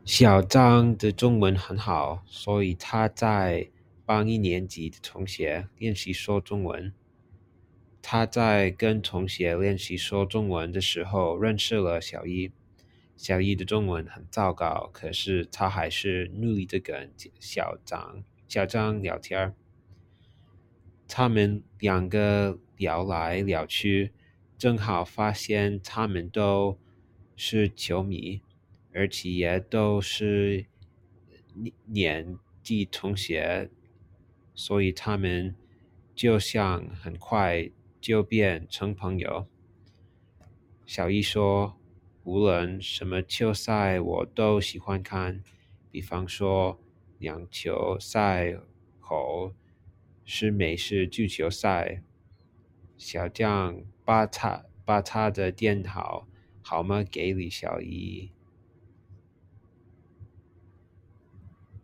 小张的中文很好，所以他在帮一年级的同学练习说中文。他在跟同学练习说中文的时候认识了小一。小一的中文很糟糕，可是他还是努力的跟小张聊天。他们两个聊来聊去，正好发现他们都是球迷，而且也都是年纪同学，所以他们就想很快就变成朋友。小一说，无论什么球赛我都喜欢看，比方说篮球赛后是美式足球赛。小将把他的电话号码给了小一，